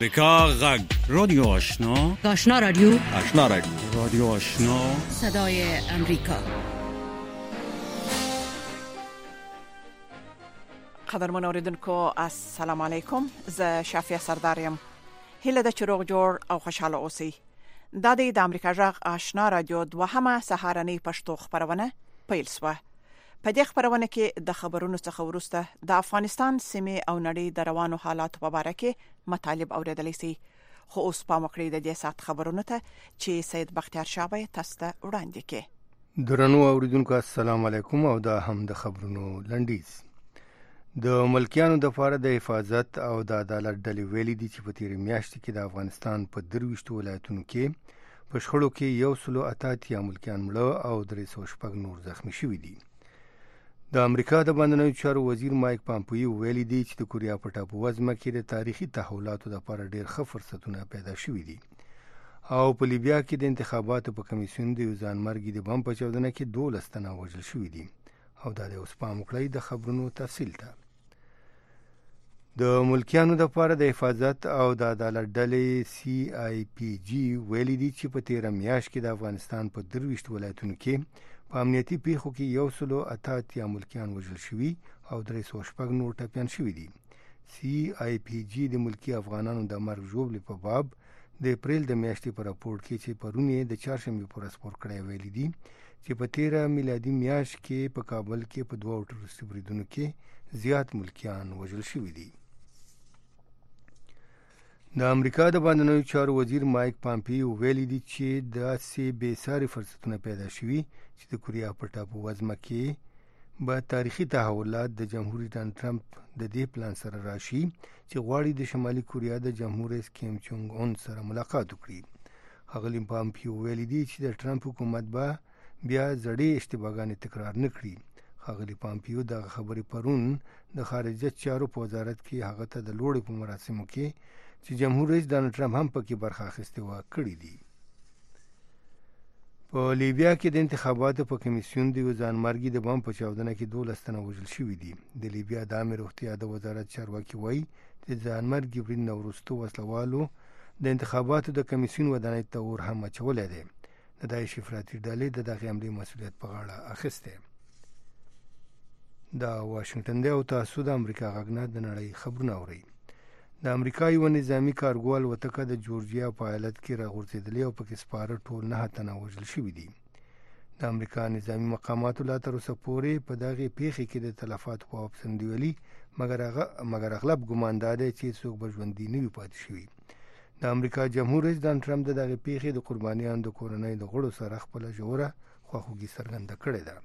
امریکا غږ رادیو آشنا رادیو رادیو آشنا صدای امریکا. قدرمن اوریدونکو السلام علیکم. زه شافیه سردارم. هیله د چروغ جوړ او خوشاله اوسئ. دا د امریکا غږ آشنا رادیو دوهمه سهارنۍ پښتو خبرونه پیل شوه. په دې خبرونه کې د خبرونو څخه وروسته د افغانستان سیمې او نړۍ د روانو حالاتو په اړه کې مطالب اوریدلی شي. خو اوس په مکړې د دې سات خبرونه ته چې سید بختیار شابه تاسو ته وړاندې کړي. درنو اوریدونکو السلام علیکم او دا هم د خبرونو لنډیز. د ملکیانو د لپاره د حفاظت او د عدالت ډلې ویلي دي چې په تیرې میاشتې کې د افغانستان په 23 ولایتونو کې په شخړو کې 188 ملکیان مړه او 306 نور زخمی شوي دي. د امریکا د بهرنیو چارو وزیر مایک پامپیو ویلي دی چې د کوریا په ټاپووزمه کې د تاریخي تحولاتو لپاره ډېر ښه فرصتونه پیدا شوي دي او په لیبیا کې د انتخاباتو په کمیسیون د یو ځانمرګي د بم په چاودنه کې 12 تنه وژل شوي دي. او دا د اوس پام وکړئ د خبرونو تفصیل ته. د ملکیانو د لپاره د حفاظت او د عدالت ډلې CIPG ویلي دي چې په تیره میاشت کې د افغانستان په 23 ولایتونو کې په امنیتي پیښو کې 188 ملکیان وژل شوي او 306 نور ټپیان شوي دي. CIPG د ملکی افغانانو د مرګ ژوبلې په باب د اپریل د میاشتې په راپور کې چې پرون یې د چهارشنبې پر خپور کړی ویلي دي چې په 13 میلادي میاشت کې په کابل کې په 2 ټروریستي بریدونو کې زیات ملکیان وژل شوي دي. د امریکا د بهرنیو چارو وزیر مایک پامپیو ویلي دی چې داسې بېساري فرصتونه پیدا شوي چې د کوریا په ټاپووزمه کې به تاریخي تحولات د جمهور ډانلډ ټرمپ د دې پلان سره راشي چې غواړي د شمالي کوریا د جمهور رئیس کیم چونګ اون سره ملاقات وکړي. ښاغلي پامپیو ویلي دی چې د ټرمپ حکومت به بیا زړې اشتباهګانې تکرار نه کړي. ښاغلي پامپیو دغه خبرې پرون د خارجه چارو په وزارت کې هغه ته د لوړې په مراسمو کې چې جمهور رئیس ډانلډ ټرمپ هم پکې برخه اخیستې وه کړي دي. په لیبیا کې د انتخاباتو په کمیسیون د یو ځانمرګي د بم په چاودنه کې 12 تنه وژل شوي دي. د لیبیا د عامې روغتیا د وزارت چارواکي وایي چې ځانمرګي برید نه وروسته وسلوالو د انتخاباتو د کمیسیون ودانۍ ته اور هم اچولی دی. د داعش افراطي ډلې د دغې حملې مسؤلیت په غاړه اخیستی. دا واشنګټن دی او تاسو د امریکا غږ نه د نړۍ خبرونه اورئ. د امریکا یو نظامي کارګو الوتکه د جورجیا په ایالت کې راغورځېدلې او پکې سپاره ټول 9 تنه وژل شوي دي. د امریکا نظامي مقاماتو لا تر اوسه پورې په دغې پیښې کې د تلفاتو په باب څه ویلي، مګر اغلب ګمان دا دی چې څوک به ژوندي نه وي پاتې شوي. د امریکا جمهور رئیس ډانلډ ټرمپ د دغې پیښې د قربانیانو د کورنۍ د غړو سره خپله ژوره خواخوږي څرګنده کړې ده.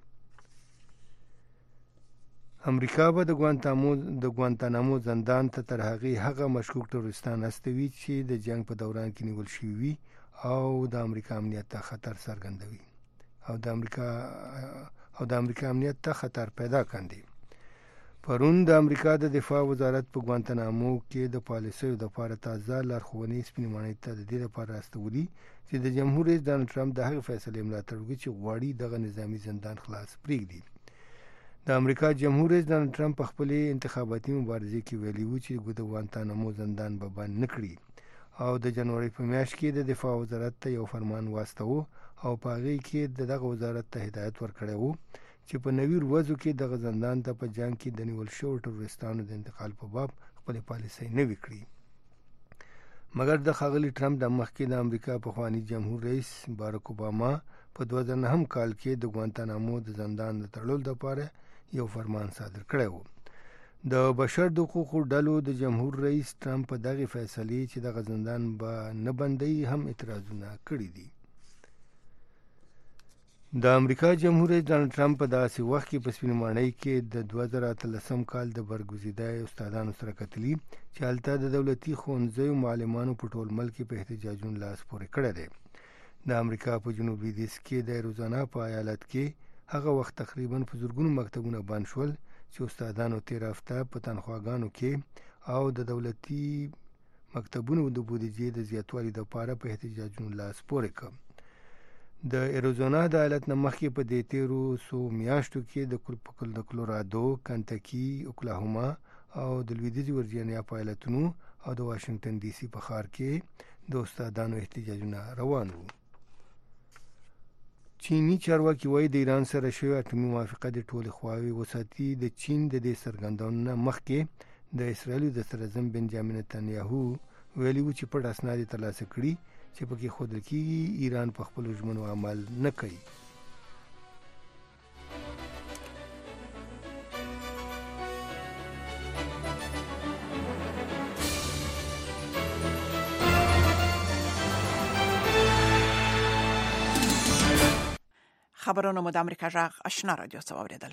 امریکا به د ګوانتانامو زندان ته تر هغه مشکوک تروریستان استوي چې د جنگ په دوران کې نیول شوي وي او د امریکا امنیت ته خطر څرګندوي او د امریکا امنیت ته خطر پیدا کاندي. پرون د امریکا د دفاع وزارت په ګوانتانامو کې د پالیسیو د لپاره تازه لارښوونې سپینې ماڼۍ ته د دې لپاره استولي چې د جمهور رئیس ډانلډ ټرمپ د هغې فیصلې ملاتړ وکړي چې غواړي دغه نظامي زندان خلاص پرېږدي. د امریکا جمهور رئیس ډانلډ ټرمپ په خپلې انتخاباتي مبارزې کې ویلي و چې د ګوانتانامو زندان به بند نه کړي او د جنوري په میاشت کې د دفاع وزارت ته یو فرمان واستاوه او په هغې کې دغه وزارت ته هدایت ورکړی و چې په 90 ورځو کې دغه زندان ته په جنگ کې د نیول شویو ټروریستانو د انتقال په باب خپلې پالیسۍ نوي کړي. مګر د ښاغلي ټرمپ د مخکې د امریکا پخواني جمهور رئیس باراک اوباما په 2009 کال کې د ګوانتانامو د زندان د تړلو لپاره یو فرمان صادر کړی و. د بشر د حقوقو ډلو د جمهور رئیس ټرمپ په دغې فیصلې چې دغه زندان به نه بندوي هم اعتراضونه کړي دي. د امریکا جمهور رئیس ډانلډ ټرمپ په داسې وخت کې په سپینې ماڼۍ کې د 2013 کال د برګزیده استادانو سره کتلي چې هلته د دولتي ښوونځیو معلمانو په ټول ملک کې په احتجاجونو لاس پورې کړی دی. د امریکا په جنوب لویدیځ کې د اریزونا په ایالت کې هغه وخت تقریبا په زرګونو مکتبونه بند شول چې استادانو تیر هفته په تنخواګانو کې او د دولتي مکتبونو د بودیجې د زیاتوالي لپاره په احتجاجونو لاس پورې کړ. د اریزونا د ایالت نه مخکې په دې تیرو څو میاشتو کې د کلورادو، کنټکي، اوکلاهوما او د لویدیځې ورجینیا په ایالتونو او د واشنگټن ډي سي په ښار کې د استادانو احتجاجونه روان وو. چینی چارواکي وایي د ایران سره شوی اټومي موافقه د ټولې خواوې وساتي. د چین د دې څرګندونې مخکې د اسرائیل د صدراعظم بنجامین نتنیاهو ویلي و چې پټ اسناد ترلاسه کړي چې پکې ښودل کېږي ایران په خپلو ژمنو عمل نه کوي. خبرونه مو د امریکا جغ آشنا رادیو څخه اوریدل.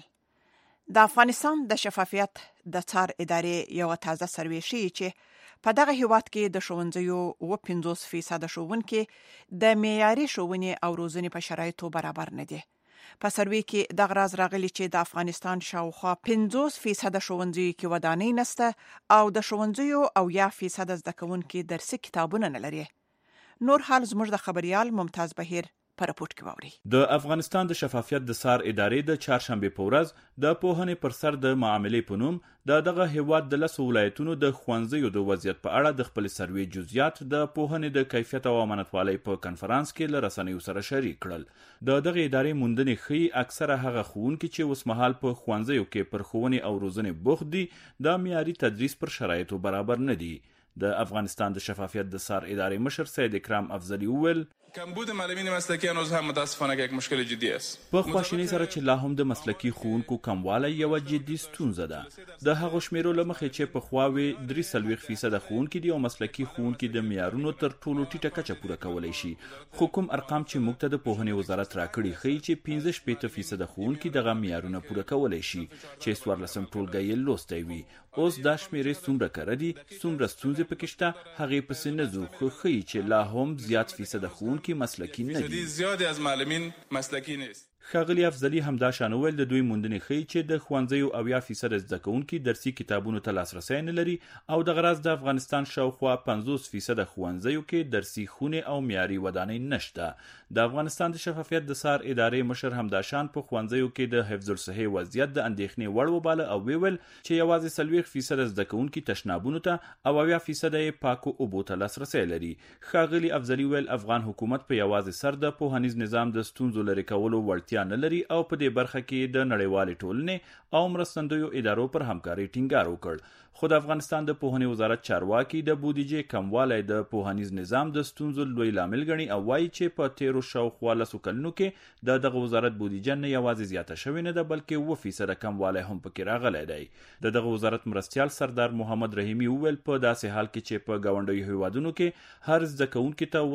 د افغانستان د شفافیت د څار ادارې یو تازه سروې ښیي چې په دغه هیواد کې د ښوونځیو 50% ښوونکي د معیاري ښوونې او روزنې په شرایطو برابر نه دي. په سروې کې د غراز راغلي چې د افغانستان شاوخوا 50% ښوونځیو کې ودانۍ نشته او د ښوونځیو او 10% زده کوونکي درسي کتابونه نه لري. نور حال زموږ د خبريال ممتاز بهیر پر راپورټ کې ووري. د افغانستان د شفافیت د څار ادارې د چهارشنبه په ورځ د پوهنې پر سر د معاملې په نوم دغه هیواد د 10 ولایتونو د ښوونځیو د وضعیت په اړه د خپل سروې جزئیات د پوهنې د کیفیت او امانتوالۍ په کنفرانس کې له رسنیو سره شریک کړل. دغه ادارې موندنې ښیي اکثره هغه ښوونکي چې اوسمهال په ښوونځیو کې پر ښوونې او روزنې بوخت دي د معیاري تدریس پر شرایطو برابر نه دي. د افغانستان د شفافیت د څار ادارې مشر سید اکرام افضلی وویل کمبود معلمین مسلکی هنوز هم متاسفانه یک مشکل جدی است. په خواشینۍ سره چې لا هم د مسلکی ښوونکو کموالی یو جدي ستونزه ده. د هغو شمیرو له مخې چې په خواوې 43% ښوونکي دي او مسلکی ښوونکي د معیارونو تر ټولو ټیټه کچه پوره کولی شي. خو کوم ارقام چې موږ ته د پوهنې وزارت راکړي ښیي چې 15% ښوونکي دغه معیارونه پوره کولی شي چې 14 ټولګی یې لوستی وي. اوس دا شمیرې څومره کره دي څومره ستونزې پکې شته هغې پسې نه ځو خو ښیي چې لا هم زیات فیصد ښوونکي مسلکی نه دي. زیادی از معلمین مسلکی نیست. ښاغلي افضلی همدا شان وویل د دوی موندنې ښیي چې د ښوونځیو 80% زده کوونکي درسي کتابونو ته لاسرسی نه لري او دغه راز د افغانستان شاوخوا 50% ښوونځیو کې درسي خونې او معیاري ودانۍ نشته. د افغانستان د شفافیت د څار ادارې مشر همدا شان په ښوونځیو کې د حفظ الصحې وضعیت د اندېښنې وړ وباله او ویل چې یوازې 40% زده کوونکي تشنابونو ته او 80% یې پاکو اوبو ته لاسرسی لري. ښاغلي افضلی ویل افغان حکومت په یوازې سر د پوهنیز نظام د ستونزو لرې کولو وړتیا نه لري او په دې برخه کې د نړیوالې ټولنې او مرستندویو ادارو پر همکارۍ ټینګار وکړ. خو د افغانستان د پوهنې وزارت چارواکي د بودیجې کموالی د پوهنیز نظام د ستونزو لوی لامل ګڼي او وایي چې په تیرو شاوخوا 10 کلونو کې دغه وزارت بودیجه نه یوازې زیاته شوې نه ده بلکې 7% کموالی هم پکې راغلی دی. دغه وزارت مرستیال سردار محمد رحیمي وویل په داسې حال کې چې په ګاونډیو هیوادونو کې هر زده کوونکي ته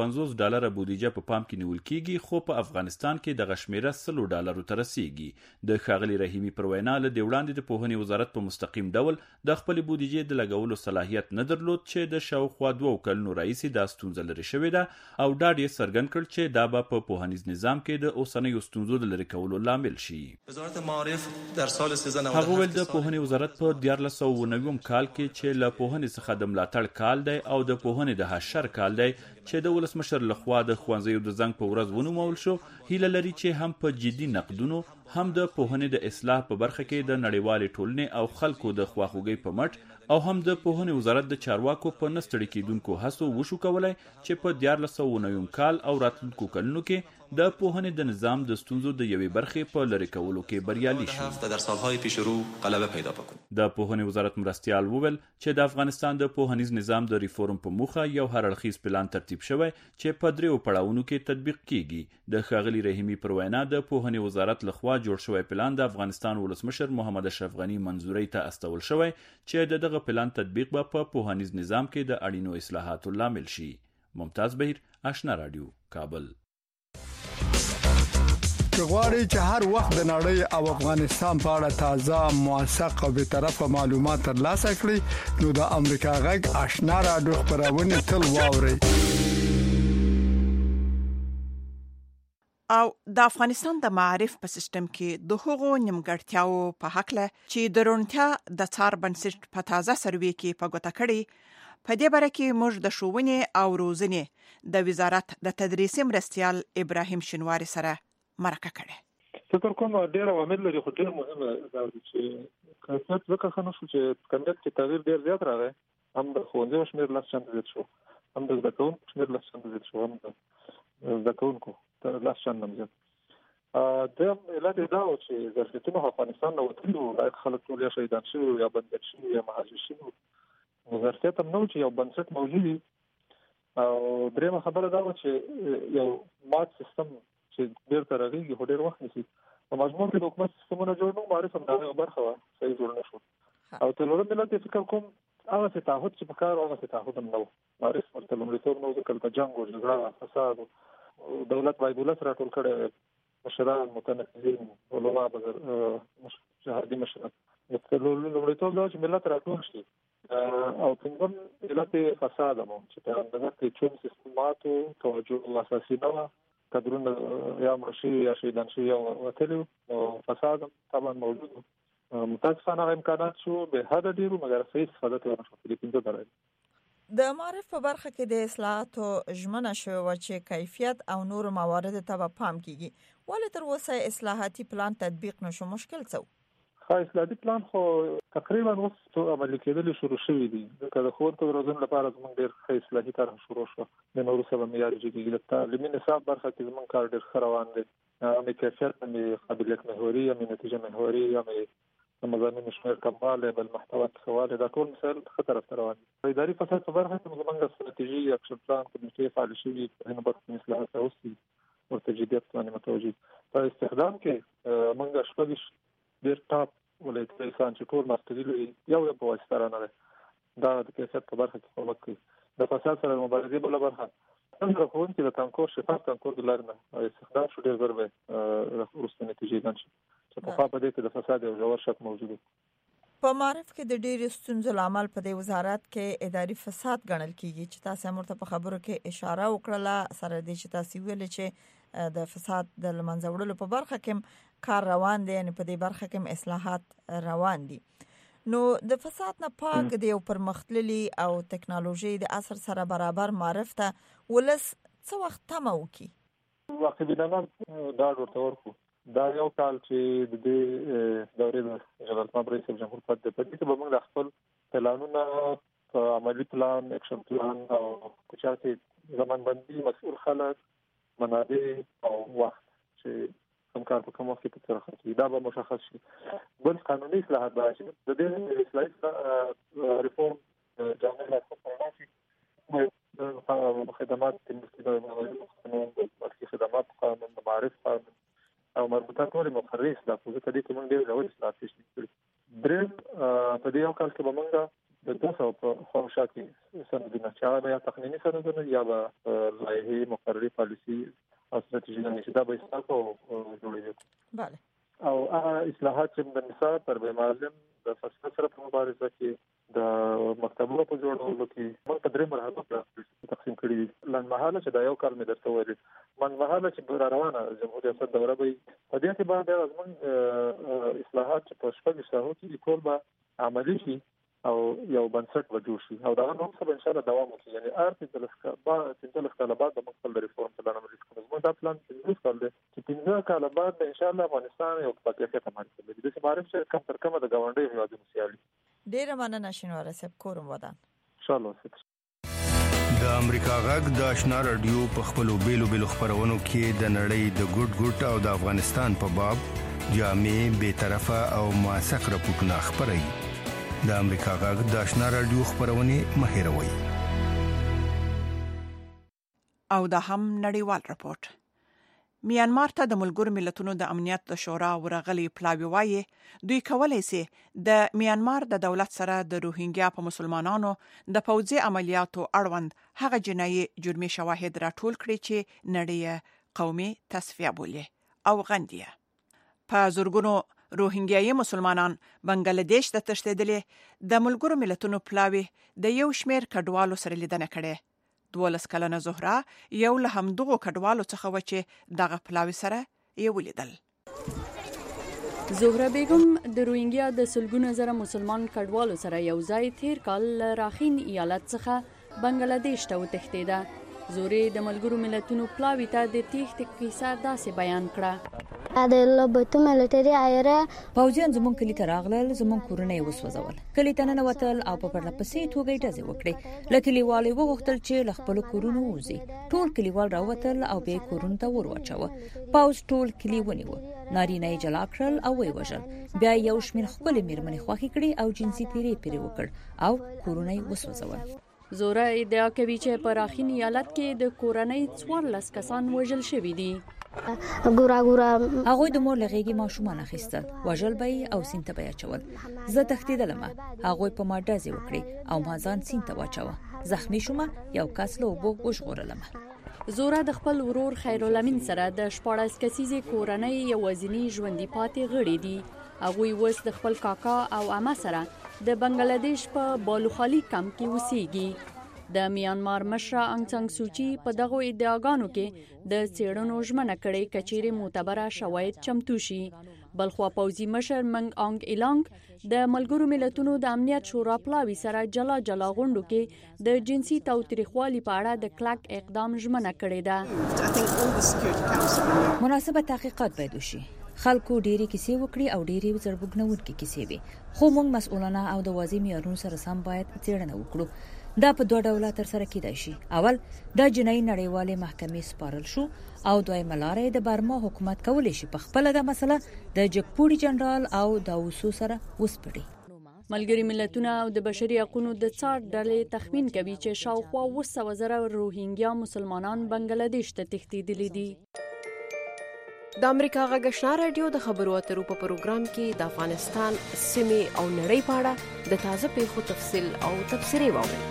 $250 بودیجه په پام کې نیول کیږي خو په افغانستان کې دغه شمیره $100 ته رسیږي. د ښاغلي رحیمي پر وینا له دې وړاندې د پوهنې وزارت په مستقیم ډول د خپل بودیجې د لګولو صلاحیت نه درلود چې د شاوخوا 2 کلونو راهیسې دا ستونزه لرې شوې ده او ډاډ یې څرګند کړ چې دا به په پوهنیز نظام کې د اوسنیو ستونزو د لرې کولو لامل شي. وزارت معارف در سال 1397 هغه ویل د پوهنې وزارت په 1490 کال کې چې له پوهنې څخه د ملاتړ کال دی او د پوهنې د حشر کال دی چې د ولسمشر لخوا د ښوونځیو د زنګ په ورځ ونومول شو هیله لري چې هم په جدي نقدونو هم د پوهنې د اصلاح په برخه کې د نړیوالې ټولنې او خلکو د خواخوږۍ په مټ او هم د پوهنې وزارت د چارواکو په نستړي کېدونکو هڅو وشو کولای چې په 1490 کال او راتلونکو کلونو کې د پوهنې د نظام د ستونزو د یوې برخې په لرې کولو کې بریالي شي. در سالهای پیش رو غلبه پیدا وکړي. د پوهنې وزارت مرستیال وویل چې د افغانستان د پوهنیز نظام د ریفورم په موخه یو هر اړخیز پلان ترتیب شوی چې په 3 پړاوونو کې تطبیق کیږي. د ښاغلي رحیمي پر وینا د پوهنې وزارت لخوا جوړ شوی پلان د افغانستان ولسمشر محمد اشرف غنی منظوري ته استول شوی چې دغه پلان تطبیق به په پوهنیز نظام کې د اړینو اصلاحاتو لامل شي. ممتاز بهیر آشنا رادیو کابل. غواړئ چې هر وخت د نړۍ او افغانستان په اړه تازه موثق او بیطرفه معلومات ترلاسه کړئ نو د امریکا غږ آشنا رادیو خبرونه تل واورئ. او د افغانستان د معارف په سیستم کې د هغو نیمګړتیاو په حق له چې د رونتیا د څار بنسټ په تازه سروې کې په ګوته کړي په دې باره کې موږ د ښوونې او روزنې د وزارت د تدریسي مرستیال ابراهیم شینواری سره مرکه کړې. فکر کوم ډېر عوامل لري خو ډېر مهمه دا چې کیفیت وکړه خنو چې کمیت کې تغییر ډېر زیات راغی هم د ښوونځیو شمېر 10 چنده زیات شو، هم د زده کوونکو شمېر 10 چنده زیات شو، هم د زده کوونکو 10 چنده زیات. د علت دا و چې ظرفیتونه افغانستان نو وتلو خلک ټول یا شهیدان شوي یا بندي شوي یا مهاجر شوي. ظرفیت هم نو چې یو بنسټ موجود وي. او درېمه خبره دا و چې یو مات سیستم چې ډېر تر هغې هو ډېر وخت نیسي. په مجموع کې د حکومت سیستمونه جوړ نو معرف هم دا برخه وه صحیح جوړ نه شو. او څلورم علت یې فکر کوم هغه تعهد چې په کار هغه تعهد هم نه و. معرف ورته لومړیتوب نه و، ځکه د جنګ او جګړه فساد دولت باید ولس راټول کړی، مشران متنفذین علما جهادي مشران لومړیتوب دا چې ملت راټول شي. او پنځم علت فساد مو چې په اندازه کې چون سیستماتو توجه اساسي نه و، کډرونه یا مرشي یا شهیدان شي یا وتلو او فساد طبعا موجود. متاسفانه امکانات شو به حد ډیرو مګر صحیح استفاده ونه شو. په پنځه درجه د معرف په برخه کې د اصلاحاتو ژمنه شوې و چې کیفیت او نور موارد ته پام کیږي، ولې تر اوسه اصلاحاتي پلان تطبیق نشو؟ مشکل څه و؟ اصلاحاتي پلان خو تقریبا اوس عملي کېدل شروع شوی دي. ځکه د ښوونکو د روزنې لپاره زموږ ډېر ښه اصلاحي طرح شروع شو. د نورو سره معیار جدي د تعلیمي نصاب برخه کې زموږ کار ډېر ښه روان دی. هم کیفیت، هم قابلیت محوري، هم نتیجه محوري، هم مضامین شمېر کموالی، بل محتوا ښهوالی، دا ټول مسایل ښه طرف ته روان دي. اداري فساد په برخه کې زموږ ستراتیژي اکشن پلان کمیټې فعال شوي، په هغه برخه کې اصلاحات راوستي، ورته جدیت باندې متوجه. په استخدام کې موږ شپږ ډېر ټاپ ولایتي انسان چې ټول مارکتي لري یو په واسطه نه ده. دا د کیفیت په برخه کې کومک کوي. د فساد سره مبارزه بل برخه څنګه کوون چې د تنکور شفاف تنکور د لارنه استخدام شو ډېر ضربه ورسته نتیجې ده چې په خاطر دې کې د فساد یو ژور شک موجود دی. په معرف کې د ډېر ستونزو لامل په دې وزارت کې اداري فساد ګڼل کیږي چې تاسو مرته په خبرو کې اشاره وکړه. سره دې چې تاسو ویل چې د فساد د لمنځه وړلو په برخه کې کار روان دی، یعنی په دې برخه کې اصلاحات روان دي. نو د فساد نه پاک دی او پرمختللي او ټکنالوژي د اثر سره برابر معرف ته ولس څه وخت تمه وکي؟ واقعي بنامه دا ورته ورکو. دا یو کال چې د دې دورې د جلال محمد رئیس جمهور په دې کې به موږ د خپل پلانونه په عملی پلان، اکشن پلان او کوچاته زمانبندي، مسؤل خلک، منابع او وخت چې کوم کار په کوم وخت کې ترخه کیږي دا به مشخص شي. بل قانوني اصلاحات به شي. د دې اصلاحي ریفورم جامع لا خدمات د خدمات قانون، د معرف قانون او مربوطه ټول مقرري اصلاح په دې کې موږ ډېر ډول اصلاحات تشریح دریم په دې یو کال کې به موږ د 200 په خواهشات کې سندونه چې یا تقنیني سندونه یا به لایحې، مقرري، پالیسي او ستراتیژي نه دا به اصلاح جوړوي. بله. او هغه اصلاحات چې د نصاب پر معلم د فساد سره په مبارزه کې د مکتبونو په جوړولو کې موږ په درې مرحلو کې تقسیم کړی دي. لنډمهاله چې دا یو کال مې درته ویل، منځمهاله چې روانه جمهوریت ریاست دوره به په دې کې باندې زموږ اصلاحات چې په شپږ ساحو کې ټول به عملي شي او یو بنسټ وجود شي او دا نو څه ان شاء الله دوام وکړي. یعنی ارته کال بعد د مخکل ریفورم پلان عملي کوو. زموږ دا پلان چې کال دی چې 15 کال بعد ان شاء الله افغانستان یو پاکه ته مارکه دی. د معرف چې کم تر کمه د غونډې هیوادونو سیالي. ډیر مننه شینواره صاحب، کوم ودان. ان شاء الله. د امریکا غږ د آشنا رادیو په خپلو بیلو خبرونو کې د نړۍ د ګډ او د افغانستان په باب جامع، بے طرفه او موثق راپورټونه خبري. د امریکا غږ د آشنا رادیو خبرونه مهیروي. او دا هم نړیوال راپورټ. میانمار ته د ملګرو ملتونو د امنیت د شورا ورغلي پلاوی وایي دوی کولای شي د میانمار د دولت سره د روهینګیا په مسلمانانو د پوځي عملیاتو اړوند هغه جنایي جرمي شواهد راټول کړي چې نړۍ قومي تصفیه بولي او غندي. په زورګونو روهینګیایي مسلمانان بنگلاديش ته تښتېدلي د ملګرو ملتونو پلاوی د یو شمیر کډوالو سره لیدنه کړې. 12 کلنه زهرا یو له همدغو کډوالو څخه و چې دغه پلاوی سره یې ولیدل. زهرا بیگم د روهینګیا د سلګونه زره مسلمان کډوالو سره یو ځای تیر کال راخین ایالت څخه بنگلاديش ته وتښتېده. زوري د ملګرو ملتونو پلاوی ته د تېښتې کیسه داسې بیان کړه. پوځیان زموږ کلی ته راغلل، زموږ کورونه یې وسوځول. کلی ته ننوتل او په پرله پسې توګه یې ډزې وکړې. له کلیوالو یې وغوښتل چې له خپلو کورونو ووځي. ټول کلیوال راووتل او بیا یې کورونو ته ور واچاوه. پوځ ټول کلی ونیوه، نارینه یې جلا کړل او ویې وژل. بیا یو شمېر ښکلې مېرمنې خوښې کړې او جنسي تیری پرې وکړ او کورونه یې وسوځول. زوره ادعا کوي چې په راخین ایالت کې د کورنۍ 14 کسان وژل شوي دي. هغوی د مور له غېږې ماشومان اخیستل، وژل به یې او سیند ته به یې اچول. زه تښتېدلم، هغوی په ما ډزې وکړې او ما ځان سیند ته واچوه. زخمی شوم، یو کس له اوبو وژغورلم. زوره د خپل ورور خیرالامین سره د 14 کسیزې کورنۍ یوازینی ژوندي پاتې غړي دي. هغوی اوس د خپل کاکا او عمه سره د بنگلاديش په بالوخالي کمپ کې اوسېږي. د میانمار مشر انګ سان سوچي په دغه ادعاګانو کې د څېړنو ژمنه کړې کچېرې معتبره شواهد چمتو شي. بلخوا پوځي مشر منګ آنګ ایلانګ د ملګرو ملتونو د امنیت شورا پلاوي سره جلا غونډو کې د جنسي تاوتریخوالي په اړه د کلک اقدام ژمنه کړې ده. مناسبه تحقیقات باید وشي. خلکو ډېری کیسې وکړي او ډېری زړبګنونکې کیسې وي، خو موږ مسؤلانه او د واضح معیارونو سره سم باید څېړنه وکړو. دا په دوه ډوله ترسره کېدای شي. اول د جنایي نړیوالې محکمې سپارل شو او دویمه لاره د برما حکومت کولی شي په خپله د مسله د جګپوړي جنرال او د اوسو سره وسپړي. ملګري ملتونه او د بشري حقوقو د څار ډلې تخمین کوي چې شاوخوا 200,000 روهینګیا مسلمانان بنگلاديش ته تښتېدلي دي. د امریکا غږ آشنا رادیو د خبرو اترو په پروګرام کې د افغانستان سیمې او نړۍ په اړه د تازه پیښو تفصیل او تبصرې واورئ.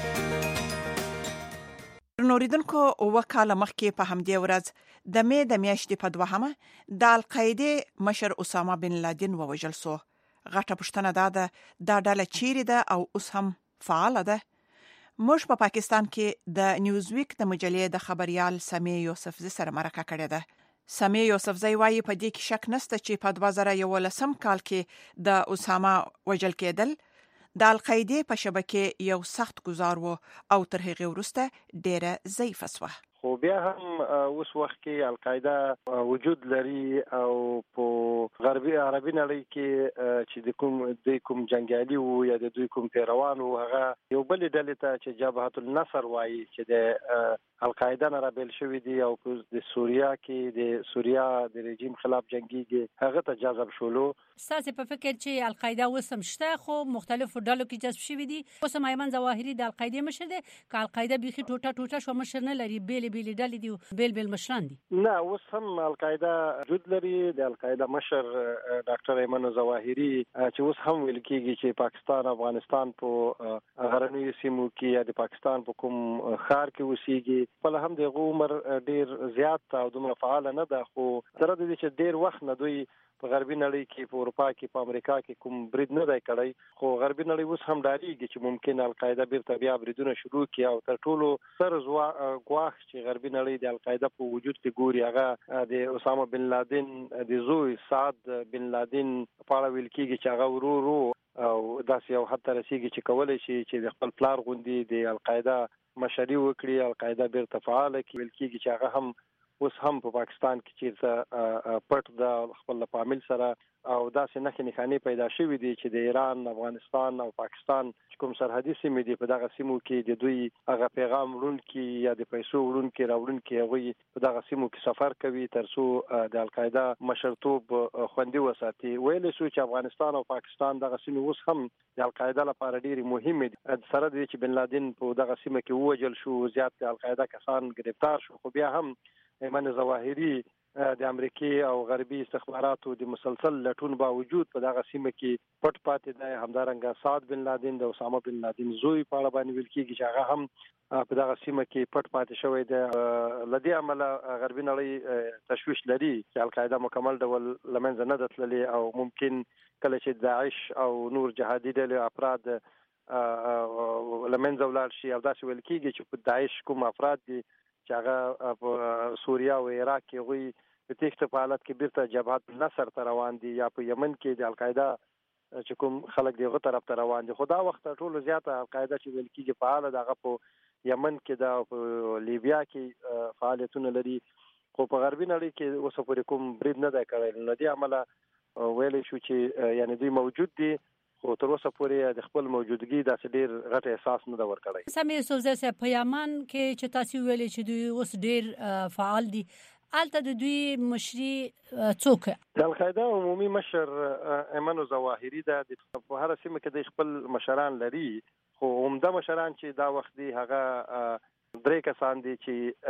نوریدونکو وکاله مخکې په همدې ورځ د مې د میاشتې په 2مه د القاعده مشر اسامه بن لادن ووژل شو. غټه پوښتنه ده دا ډله چیرې ده او اوس هم فعال ده؟ موږ په پاکستان کې د نیوزویک د مجلې د خبريال سمیع یوسفزی سره مرکه کړې ده. سمیع یوسفزی وايي په دې کې شک نشته چې په 2011 کال کې د اسامه وژل کېدل د القاعده په شبکې یو سخت گزار و او تر هغه وروسته ډېره ضعیفه شوه. خو بیا هم اوس وخت کې القاعده وجود لري او په غربي عربي نړۍ کې چې د کوم جنگیالي وو یا د دوی کوم پیروان وو هغه یو بل ډلې ته چې جبهة النصر وایي چې د القاعده نه رابل شوی دی او د سوریا کې د سوریا د رژیم خلاف جنگيږي هغه ته جذب شولو. ساسي په فکر چې القاعده وسم شته خو مختلفو ډلو کې جذب شوی دي. اوس ایمن ظواهری د القاعده مشر دی، ک القاعده بيخي ټوټه شو مشر نه لري، بیل ډلې دي، بیل مشران دي. نه اوس هم القاعده وجود لري. د القاعده مشر ډاکټر ایمن ظواهری چې اوس هم ویل کېږي چې پاکستان افغانستان په غرنیو سیمو کې یا د پاکستان په کوم ښار کې اوسېږي. په هم د عمر ډیر زیات او دومره فعال نه ده، خو تر دې چې ډیر وخت نه دوی په غربي نړۍ کې په اروپا کې په امریکا کې کوم برید نه دی کړی، خو غربي نړۍ اوس هم ډاریږي چې ممکن القاعده بیرته بیا بریدونه شروع کړي او تر ټولو سر ګواښ چې غربي نړۍ د القاعده په وجود کې ګوري هغه د اسامه بن لادن د زوی سعد بن لادن په اړه ویل کېږي چې هغه ورو او داسې یو حد ته رسیږي چې کولای شي چې د خپل پلار غوندي د القاعده مشري وکړي، القاعده بیرته فعاله کړي. ویل کېږي چې هغه هم اوس هم په پاکستان کې چې پټ د خپل عامل سره او داسې نښانې پیدا شوې دي چې د ایران، افغانستان او پاکستان کوم سرحدي سیمې دي په دغه سیمو کې د دوی هغه پیغام وړونکي یا د پیسو وړونکي راوړونکي هغه په دغه سیمو کې سفر کوي ترڅو د القاعده مشرتوب خوندي وساتي. ویل شو چې افغانستان او پاکستان دغه سیمې اوس هم د القاعده لپاره ډېری مهمه دي. سره د چې بن لادن په دغه سیمه کې ووجل شو، زیات د القاعده کسان گرفتار شو، خو بیا هم ایمن ظواهری د امریکای او غربي استخباراتو د مسلسل لټون باوجود په دغه سیمه کې پټ پاتې دی. همدارنګه سعد بن لادن د اسامه بن لادن زوی په اړه باندې ویل کېږي چې هغه هم په دغه سیمه کې پټ پاتې شوی دی. لدې عمله غربي نړۍ تشویش لري چې القاعده مکمل ډول لمنځه نه تللې او ممکن کله چې داعش او نور جهادي ډلې افراد لمنځه ولاړ شي او داسې ویل کېږي چې په داعش کوم افراد دي چې هغه په سوریا او عراق کې غوي په تېښته په حالت کې بیرته جبهة النصر ته روان دي یا په یمن کې د القاعده چې کوم خلک دغه طرف ته روان دي. خو دا وخت ټولو زیاته القاعده چې ویل کېږي فعال دغه په یمن کې د لیبیا کې فعالیتونه لري خو په غربي نړۍ کې اوس پورې کوم برید نه دی کړی. نو دې عمله ویلې شو چې یعنی دوی موجود دي خو تر اوسه پورې د خپل موجودګي داسې ډېر غټ احساس نه دا ورکړی. سمې یوسفزی صاحب په یمن کې چې تاسو ویلې چې دوی اوس ډېر فعال دي، الته د دوی مشري څوک؟ د القاعده عمومي مشر ایمن الظواهري ده. په هر سیمه کې د خپل مشران لري، خو عمده مشران چې دا وخت دی هغه 3 کسان دي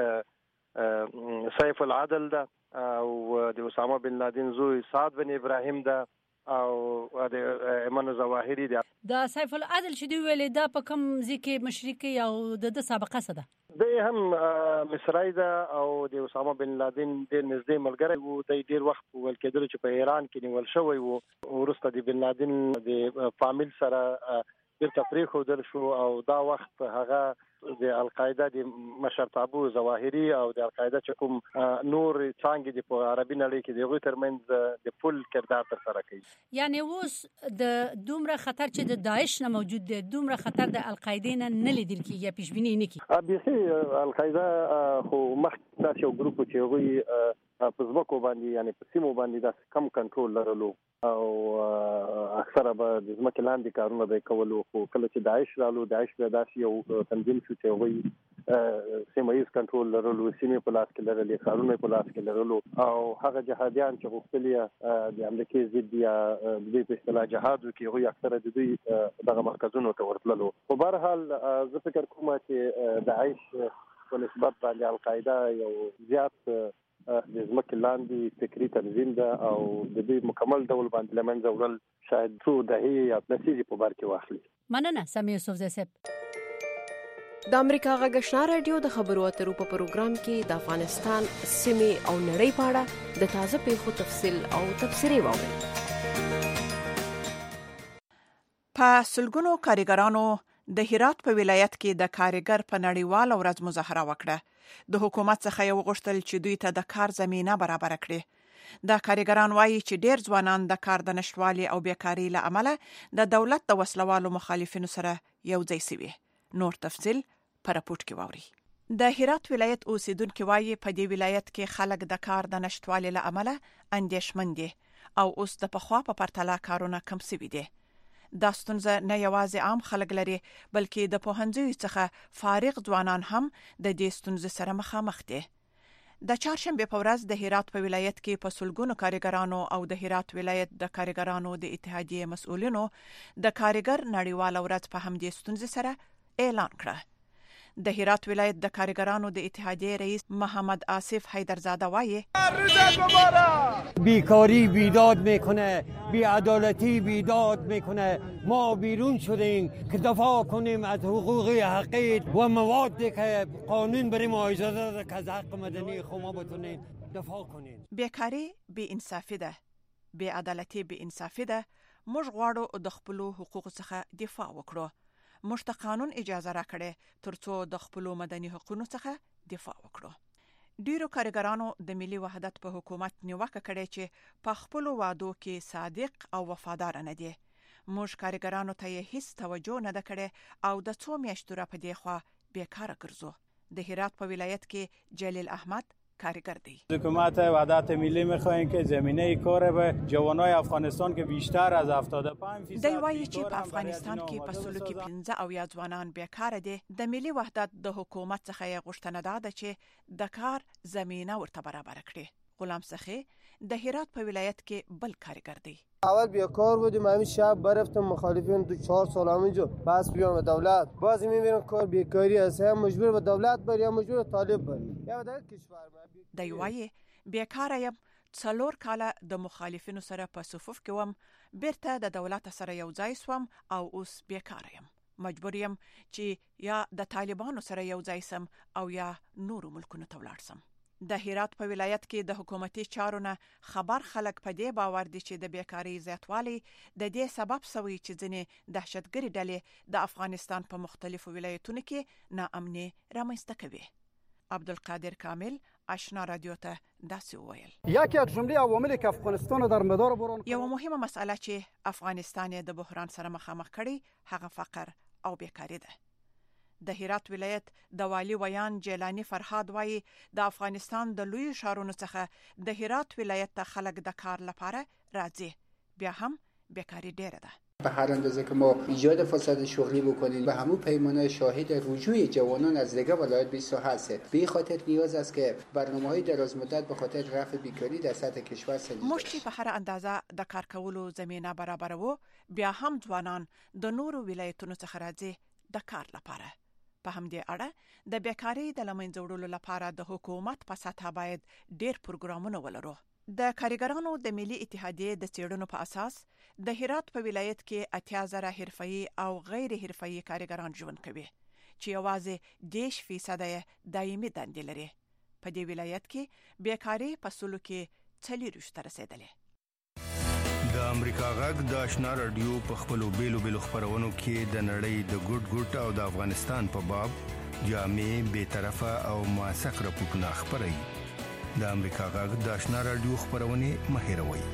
چې سیف العدل ده او د اسامه بن لادن زوی سعد بن ابراهیم ده او د ایمن الظواهري ده. دا سیف العدل چې دی ویلې دا په کوم ځکه مشري کې او د سابقه څه ده؟ د هم مصری ده او د اسامه بن لادن ډېر نږدې ملګری وو. د ډېر وخت ویل کېدل چې په ایران کې نیول شوی وو، وروسته د بن لادن د فامیل سره بیرته پرېښودل شو او دا وخت هغه د القاعده د مشرتابه ظواهري او د القاعده چې کوم نور څنګه د په عربي نړۍ کې دغه ترمنځ د پل کردار تر سره کوي. یعنی اوس د دومره خطر چې د داعش نه موجود دی، دومره خطر د القاعده نه لیدل کیږي، پیش بینی نه کیږي. ابي القاعده خو مخکې تاسو یو ګروپ چې وي په ځمکو باندې یعنی په سیمو باندې د کم کنټرول لرلو او اکثره به د ځمکې لاندې کارونه به کولو، خو کله چې داعش رالو، داعش به داسې یو تنظیم شو چې وایي سیمه ییز کنټرول لرلو، سیمې په لاس کې لرلې، ښارونه په لاس کې لرلو او هغه جهادیان چې غوښتل د امریکای ضد یا د دوی په اصطلاح جهاد وکړي هغوی اکثره د دوی دغه مرکزونو ته ورتللو. خو به هر حال زه فکر کوم چې داعش په نسبت باندې القاعده یو زیات د ځمکې لاندې فکري تنظیم ده او د دوی مکمل ډول باندې له منځه وړل شاید څو دهې یا لسیزې په بار کې واخلي. مننه سمې یوسفزی صاحب. د امریکا غږ آشنا رادیو د خبرو اترو په پروګرام کې د افغانستان سیمې او نړۍ په اړه د تازه پیښو تفصیل او تبصرې واورئ. په سلګونو کارګرانو د هرات په ولایت کې د کارګر په نړیوال ورځ مظاهره وکړه. د حکومت څخه یو غوښتل چې دوی ته د کار زمينه برابر کړي. د کارګران وایي چې ډېر ځوانان د کار د نشټوالي او بیکاری له امله د دولت د وسلوالو مخالفینو سره یو ځای شوي. نور تفصیل پر راپورټ کې واوري. د هرات ولایت اوسیدونکو وایي په دې ولایت کې خلک د کار د نشټوالي له امله اندېښمن دي او اوس د پخوا په پرتله کارونه کم شوي دي. دا ستونزه نه یوازې عام خلک لري بلکې د پوهنځیو څخه فارغ ځوانان هم د دې ستونزې سره مخامخ دي. د چهارشنبه په ورځ د هرات په ولایت کې په سلګونو کارګرانو او د هرات ولایت د کارګرانو د اتحادیې مسؤلینو د کارګر نړیوال ورځ په همدې ستونزې سره اعلان کړه. د هرات ولایت د کارګرانو د اتحادیه رئیس محمد آصف حیدرزاده وایي بیکاری بیداد میکنه، بی‌عدالتی بیداد میکنه. ما بیرون شدیم که دفاع کنیم از حقوق حقیق و موادی که قانون برای ما اجازه داده که از حق مدنی خود ما بتونیم دفاع کنیم. بیکاری بی انصافی ده، بی‌عدالتی بی انصافی ده. موږ غواړو د خپل حقوقو څخه دفاع وکړو. موږ ته قانون اجازه راکړي ترڅو د خپل مدني حقوقو څخه دفاع وکړو. ډیرو کارګرانو د ملي وحدت په حکومت نیوکه کړې چې په خپل وعدو کې صادق او وفادار نه دي. موږ کارګرانو ته هیڅ توجه نه ده کړې او د څو میاشتو را پدې خوا بیکاره ګرځو. د هرات په ولایت کې جلیل احمد کارگر دی. حکومت وحدت ملی میخواهیم که زمینه کار به جوانای افغانستان که بیشتر از 75% دی وایي چې په افغانستان کې په سلو کې 15 او یا ځوانان بیکاره دي. د ملي وحدت د حکومت څخه یې غوښتنه ده چې د کار زمینه ورته برابر کړي. غلام سخی د هرات په ولایت کې بل کارگر دی. اول بیکار بودیم، همین شب برفتم مخالفین تو 4 سال همینجا بس بیام به دولت، باز میبینم کار بیکاری است، هم مجبور به دولت بر یا مجبور طالب بر یا در کشور. دی وایي بیکاره یم، 4 کاله د مخالفینو سره په صفوف کې وم، بیرته د دولت سره یو ځای سوم او اوس بیکاره یم. مجبور یم چې یا د طالبانو سره یو ځای سم او یا نورو ملکونو ته ولاړ سم. د هرات په ولایت کې د حکومتي چارو نه خبر خلک په دې باور دي چې د بیکاری زیاتوالی د دې سبب شوی چې ځینې دهشتګري ډلې د افغانستان په مختلفو ولایتونو کې ناامني رامنځته کوي. عبدالقادر کامل آشنا رادیو ته داسې وویل. یکی از جمله عواملی که افغانستان در مدار بحران یو مهمه مسئله چې افغانستان د بحران سره مخامخ کړي هغه فقر او بیکاری ده. د هرات ولایت د والی ویان جیلانی فرهاد وایي د افغانستان د لوی ښارونو څخه د هرات ولایت ته خلک د کار لپاره راځي، بیا هم بیکاری ډیره ده. به هر اندازه که ما ایجاد فساد شغلی بکنیم به همون پیمانه شاهد رجوع جوانان از دیگر ولایت به ساحه هستیم. به این خاطر نیاز است که برنامه‌های دراز مدت به خاطر رفع بیکاری در سطح کشور سنجیده موږ چې په هر اندازه د کار کولو زمينه برابرو، بیا هم ځوانان د نورو ولایتونو څخه راځي د کار لپاره. په همدې اړه د بیکاری د لمنځه وړلو لپاره د حکومت په سطح باید ډیر پروګرامونه ولرو. د کارګرانو د ملي اتحادیې د څېړنو په اساس د هرات په ولایت کې 80,000 حرفه‌ای او غیر حرفه‌ای کارګران ژوند کوي چې یوازې 10% دایمي دندې لري. په دې ولایت کې بیکاری په سلو کې 40% رسیدلې. د امریکا غږ د آشنا رادیو په خپلو بیلو خبرونو کې د نړۍ د ګډ او د افغانستان په باب جامع بی‌طرفه او موثق راپورټونه خبري. د امریکا غږ د آشنا رادیو خبرونه مهیروي.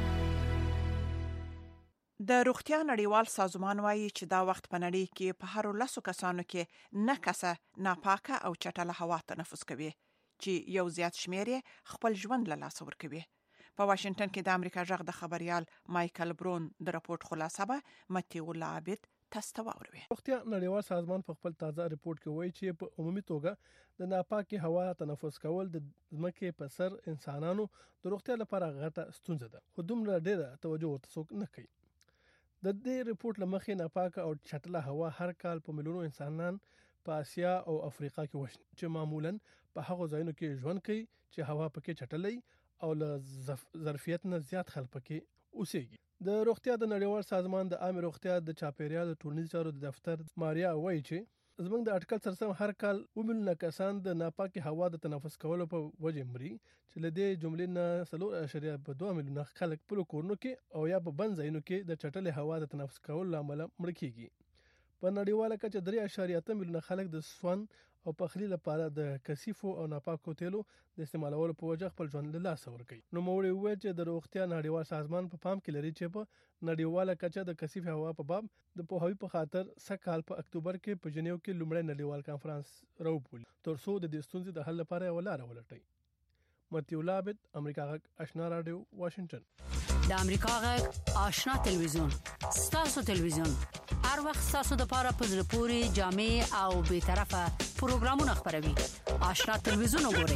د روغتیا نړیوال سازمان وایي چې دا وخت په نړۍ کې په هر 10 کسانو کې نه کسه ناپاکه او چټله هوا تنفس کوي چې یو زیات شمیر خپل ژوند له لاسه ورکوي. په واشنگټن کې د امریکا غږ د خبريال مایکل برون د راپورټ خلاصه به متیو لابد تستواوروي. روغتیا نړیوال سازمان په خپل تازه ریپورت کې وایي چې په عمومي توګه د ناپاکه هوا تنفس کول د ځمکې په سر انسانانو د روغتیا لپاره غټه ستونزه ده، خو دومره ډیره توجه ورته څوک نه کوي. د دې ریپورت لمخې ناپاکه او چټله هوا هر کال په ملیونو انسانان په اسیا او افریقا کې وشي چې معمولاً په هغو ځایونو کې ژوند کوي چې هوا پکې چټلې او له ظرفیت نه زیات خلک پکې اوسېږي. د روغتیا د نړیوال سازمان د عامه روغتیا د چاپیریال د ټولنیزو چارو د دفتر ماریا وایي چې زموږ د اټکل سره هر کال وملونه کسان د ناپاکه هوا د تنفس کولو په وجه مري چې لدې جملې نه 3.2 میلیونه خلک په کورونو کې او یا په بند ځایونو کې د چټلې هوا د تنفس کولو لامل مړ کیږي. په نړیواله کچه 3.8 میلیونه خلک د سون او پخلی لپاره د کثیفو او ناپاکو تیلو د استعمالولو په وجه خپل ژوند له لاسه ورکوي. نو موږ وایو چې د روغتیا نړیوال سازمان په پام کې لري چې په نړیواله کچه د کثیف هوا په باب د پوهاوی په خاطر سکهال په اکتوبر کې په جنیو کې لومړی نړیوال کانفرنس راوبولي ترڅو د دې ستونزې د حل لپاره ولاره ولټي. متیو لابد، امریکا غږ آشنا رادیو، واشنگټن. د امریکا غږ آشنا تلویزیون، ستاسو تلویزیون هر وخت ستاسو د پاره په زړه پورې جامع او بی‌طرفه پروګرامونه خبروي. آشنا تلویزیون وګورئ.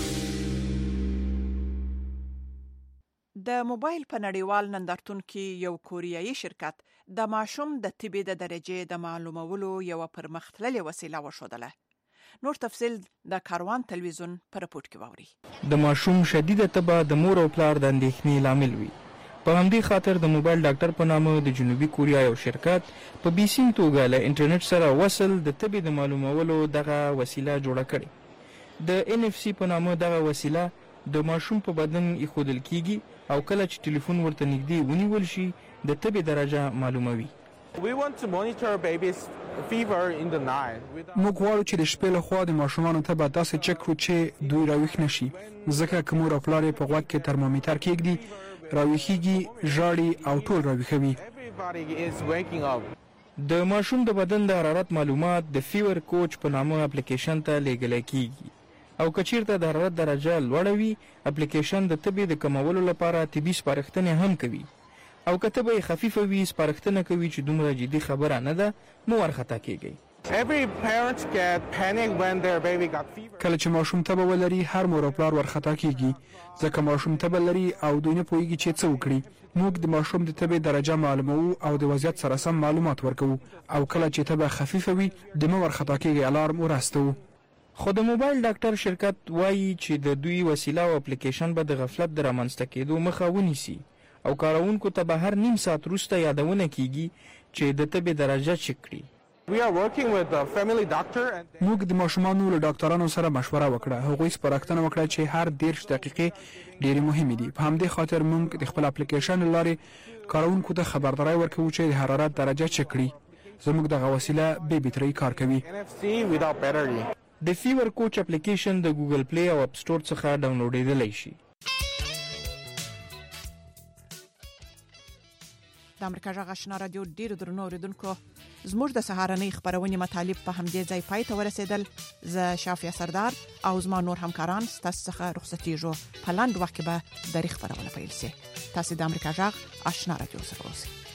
د موبایل په نړیوال نندارتون کې یو کوریایي شرکت د ماشوم د طبي د درجه د معلومولو یو پرمختللې وسیله وښودله. نور تفصیل د کاروان تلویزیون په راپورټ کې واوري. د ماشوم شدیده تبه د مور او پلار د اندېښنې لامل وي. په همدې خاطر د موبایل ډاکټر په نامه د جنوبي کوریا یو شرکت په بیسیم توګه له انټرنیټ سره وصل د طبي د معلومولو دغه وسیله جوړه کړې. د NFC په نامه دغه وسیله د ماشوم په بدن ایښودل کیږي او کله چې ټلیفون ورته نږدې ونیول شي د طبي درجه معلوموي. موږ غواړو چې د شپې له خوا د ماشومانو تبه داسې چک کړو چې دوی راویښ نشي، ځکه که مور او پلار یې په غوږ کې ترمامیتر کېږدي راویښیږي، ژاړي او ټول راویښوي. د ماشوم د بدن د حرارت معلومات د فیور کوچ په نامه اپلیکیشن ته لیږل کیږي او کچیرته د حرارت درجه لوړه وي اپلیکیشن د طبي د کمولو لپاره طبي سپارښتنې هم کوي او که طبي خفیفه وي سپارښتنه کوي چې دومره جدي خبره نه ده مو ورخطا کیږي. کله چې ماشوم تبه ولري هر مور او پلار ورخطا کیږي ځکه ماشوم تبه لري او دوی نه پوهیږي چې څه وکړي. موږ د ماشوم د تبه درجه معلومو او د وضعیت سره سم معلومات ورکوو او کله چې تبه خفیفه وي د مو ورخطا کیږي الارم ورستو. خو د موبایل ډاکټر شرکت وایي چې د دوی وسیله او اپلیکیشن به د غفلت د رامنځته کېدو مخه ونیسي او کارونکو ته به هر نیم ساعت وروسته یادونه کیږي چې د تبې درجه چک کړي. موږ د ماشومانو له ډاکټرانو سره مشوره وکړه. هغوی سپارښتنه وکړه چې هر 10 دقیقې ډېرې مهمې دي. په همدې خاطر موږ د خپل اپلیکیشن لارې کارونکو ته خبرداري ورکوو چې د حرارت درجه چک کړي. زموږ دغه وسیله بې بیټرۍ کار کوي. د فیور کوچ اپلیکیشن د ګوګل پلی او اپ سٹور څخه ډاونلوډېدلی شي. د د امریکا جغ آشنا رادیو ډیر درنو اوریدونکو زموږ د سهارنۍ خبرونه مطالب په همدې ځای پای ته ورسېدل. ز شافیا سردار او زما نور همکاران ستاسو څخه رخصتیږو. په لاند وخت کې به د خبرونه پیل شي. تاسو د امریکا جغ آشنا رادیو سره اوسئ.